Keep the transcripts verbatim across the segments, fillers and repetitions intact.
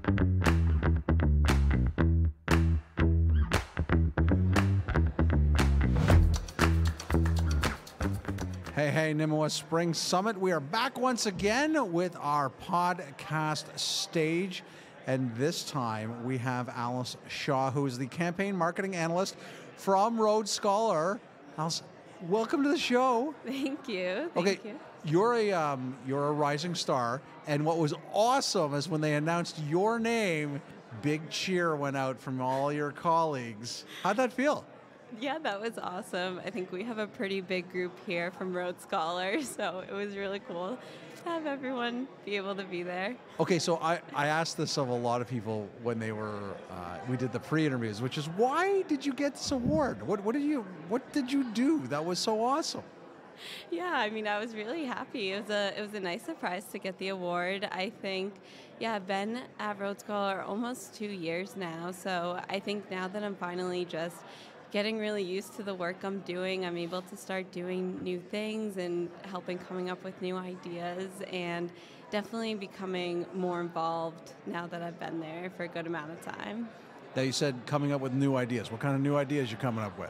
Hey, hey, Nimowa Spring Summit. We are back once again with our podcast stage. And this time we have Alice Shaw, who is the campaign marketing analyst from Rhodes Scholar. Alice, welcome to the show. Thank you. Thank okay, you. You're a um, you're a rising star, and what was awesome is when they announced your name, big cheer went out from all your colleagues. How'd that feel? Yeah, that was awesome. I think we have a pretty big group here from Rhodes Scholar, so it was really cool to have everyone be able to be there. Okay, so I, I asked this of a lot of people when they were uh, we did the pre-interviews, which is, why did you get this award? What what did you what did you do that was so awesome? Yeah, I mean, I was really happy. It was a it was a nice surprise to get the award. I think, yeah, I've been at Rhodes Scholar almost two years now, so I think now that I'm finally just getting really used to the work I'm doing, I'm able to start doing new things and helping coming up with new ideas, and definitely becoming more involved now that I've been there for a good amount of time. Now, you said coming up with new ideas. What kind of new ideas you coming up with?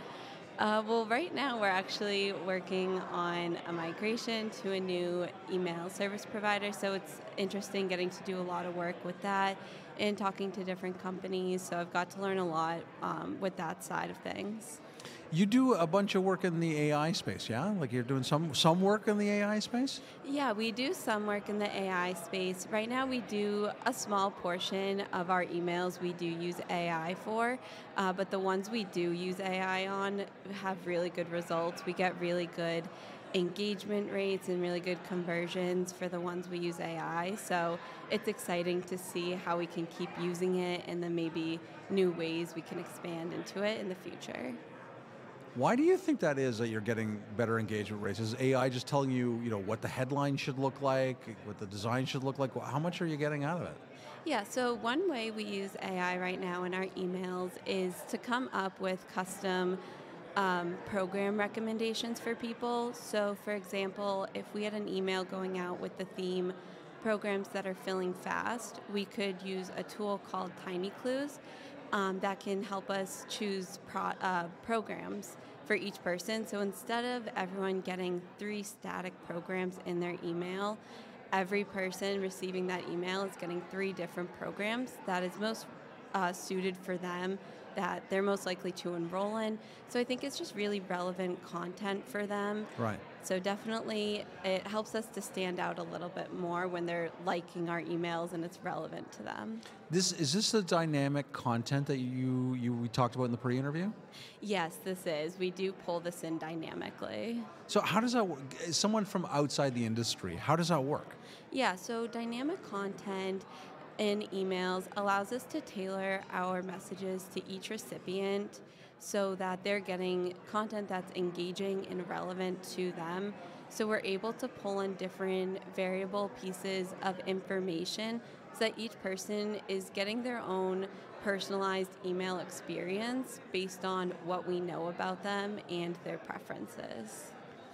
Uh, well, right now we're actually working on a migration to a new email service provider, so it's interesting getting to do a lot of work with that and talking to different companies, so I've got to learn a lot um, with that side of things. You do a bunch of work in the A I space, yeah? Like you're doing some some work in the A I space? Yeah, we do some work in the A I space. Right now we do a small portion of our emails we do use A I for, uh, but the ones we do use A I on have really good results. We get really good engagement rates and really good conversions for the ones we use A I. So it's exciting to see how we can keep using it and then maybe new ways we can expand into it in the future. Why do you think that is, that you're getting better engagement rates? Is A I just telling you, you know, what the headline should look like, what the design should look like? How much are you getting out of it? Yeah, so one way we use A I right now in our emails is to come up with custom um, program recommendations for people. So for example, if we had an email going out with the theme programs that are filling fast, we could use a tool called Tiny Clues um, that can help us choose pro- uh, programs for each person. So instead of everyone getting three static programs in their email, every person receiving that email is getting three different programs that is most uh, suited for them, that they're most likely to enroll in. So I think it's just really relevant content for them. Right. So definitely it helps us to stand out a little bit more when they're liking our emails and it's relevant to them. This is this the dynamic content that you, you we talked about in the pre-interview? Yes, this is. We do pull this in dynamically. So how does that work? As someone from outside the industry, how does that work? Yeah, so dynamic content in emails allows us to tailor our messages to each recipient so that they're getting content that's engaging and relevant to them. So we're able to pull in different variable pieces of information so that each person is getting their own personalized email experience based on what we know about them and their preferences.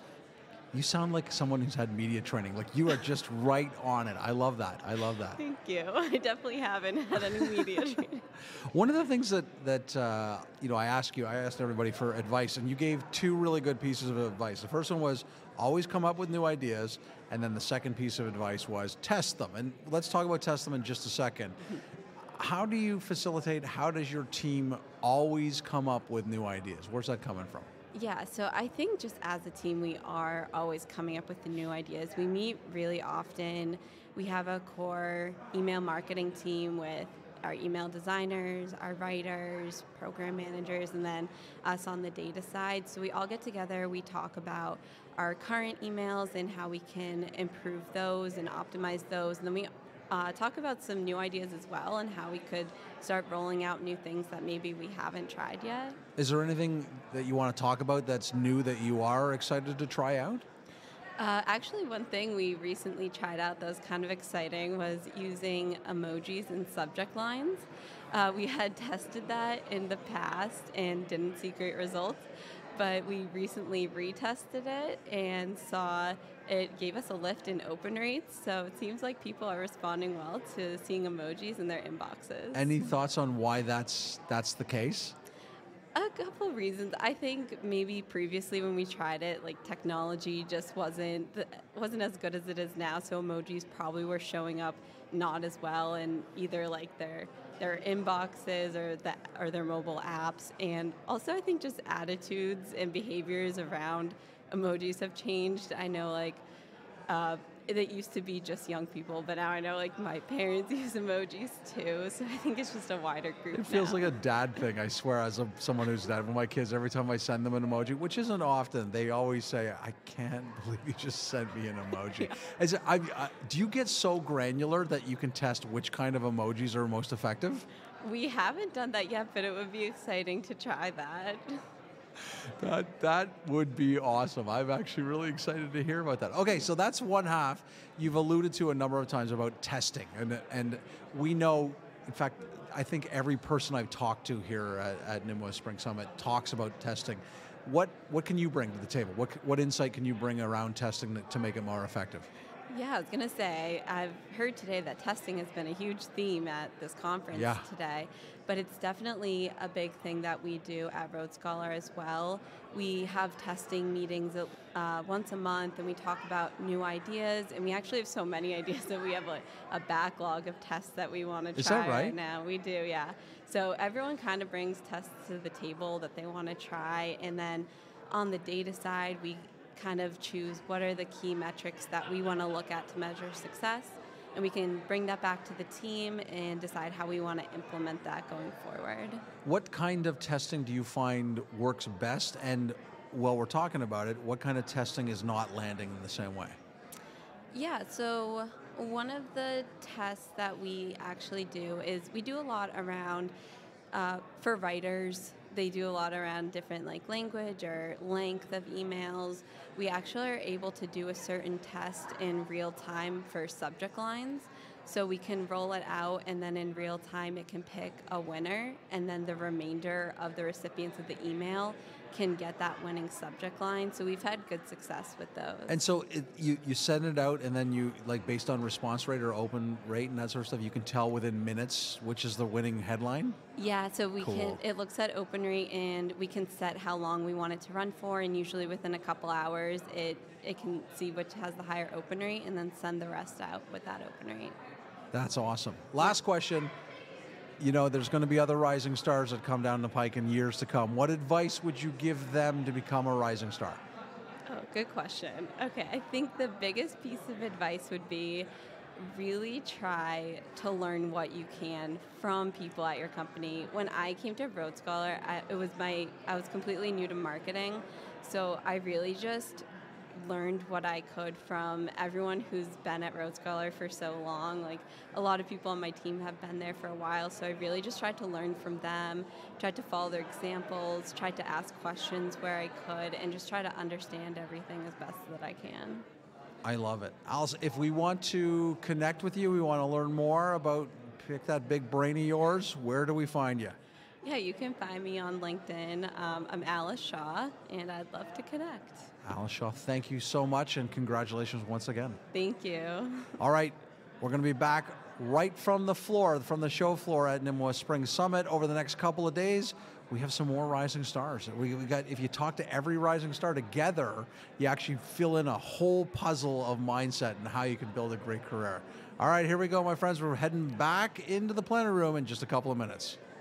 You sound like someone who's had media training. Like you are just right on it. I love that. I love that. Thank you. I definitely haven't had any media training. One of the things that that uh, you know, I asked you, I asked everybody for advice, and you gave two really good pieces of advice. The first one was always come up with new ideas, and then the second piece of advice was test them. And let's talk about test them in just a second. How do you facilitate? How does your team always come up with new ideas? Where's that coming from? Yeah, so I think just as a team, we are always coming up with the new ideas. We meet really often. We have a core email marketing team with our email designers, our writers, program managers, and then us on the data side. So we all get together, we talk about our current emails and how we can improve those and optimize those. And then we Uh, talk about some new ideas as well and how we could start rolling out new things that maybe we haven't tried yet. Is there anything that you want to talk about that's new that you are excited to try out? Uh, actually, one thing we recently tried out that was kind of exciting was using emojis in subject lines. Uh, we had tested that in the past and didn't see great results. but we recently retested it and saw it gave us a lift in open rates. So it seems like people are responding well to seeing emojis in their inboxes. Any thoughts on why that's that's the case? A couple reasons. I think maybe previously when we tried it, like technology just wasn't th- wasn't as good as it is now. So emojis probably were showing up not as well in either like their their inboxes or the or their mobile apps. And also, I think just attitudes and behaviors around emojis have changed. I know like. Uh, it used to be just young people, but now I know like my parents use emojis too, so I think it's just a wider group. It feels now. like a dad thing, I swear, as a, someone who's dad. With my kids, every time I send them an emoji, which isn't often, they always say, I can't believe you just sent me an emoji. Yeah. Is it, I, I, do you get so granular that you can test which kind of emojis are most effective? We haven't done that yet, but it would be exciting to try that. That that would be awesome. I'm actually really excited to hear about that. Okay, so that's one half. You've alluded to a number of times about testing, and and we know, in fact, I think every person I've talked to here at, at Nimwa Spring Summit talks about testing. What what can you bring to the table? What what insight can you bring around testing to make it more effective? Yeah, I was going to say, I've heard today that testing has been a huge theme at this conference Yeah. today, but it's definitely a big thing that we do at Road Scholar as well. We have testing meetings uh, once a month, and we talk about new ideas, and we actually have so many ideas that we have like a backlog of tests that we want to try Is that right? right now. We do, yeah. So everyone kind of brings tests to the table that they want to try, and then on the data side, we kind of choose what are the key metrics that we want to look at to measure success, and we can bring that back to the team and decide how we want to implement that going forward. What kind of testing do you find works best? And while we're talking about it, what kind of testing is not landing in the same way? Yeah, so one of the tests that we actually do is we do a lot around, uh, for writers, they do a lot around different like language or length of emails. We actually are able to do a certain test in real time for subject lines. So we can roll it out, and then in real time it can pick a winner, and then the remainder of the recipients of the email can get that winning subject line. So we've had good success with those. And so it, you, you send it out, and then you, like based on response rate or open rate and that sort of stuff, you can tell within minutes which is the winning headline? Yeah, so we Cool. can, it looks at open rate, and we can set how long we want it to run for, and usually within a couple hours it, it can see which has the higher open rate and then send the rest out with that open rate. That's awesome. Last question. You know, there's going to be other rising stars that come down the pike in years to come. What advice would you give them to become a rising star? Oh, good question. Okay, I think the biggest piece of advice would be really try to learn what you can from people at your company. When I came to Road Scholar, I, it was my I was completely new to marketing, so I really just learned what I could from everyone who's been at Road Scholar for so long. Like a lot of people on my team have been there for a while, so I really just tried to learn from them, tried to follow their examples, tried to ask questions where I could, and just try to understand everything as best that I can. I love it. Alice, if we want to connect with you, we want to learn more about pick that big brain of yours, where do we find you? Yeah, you can find me on LinkedIn. Um, I'm Alice Shaw, and I'd love to connect. Alice Shaw, thank you so much, and congratulations once again. Thank you. All right, we're going to be back right from the floor, from the show floor at Nimwa Spring Summit over the next couple of days. We have some more rising stars. We, we got. If you talk to every rising star together, you actually fill in a whole puzzle of mindset and how you can build a great career. All right, here we go, my friends. We're heading back into the plenary room in just a couple of minutes.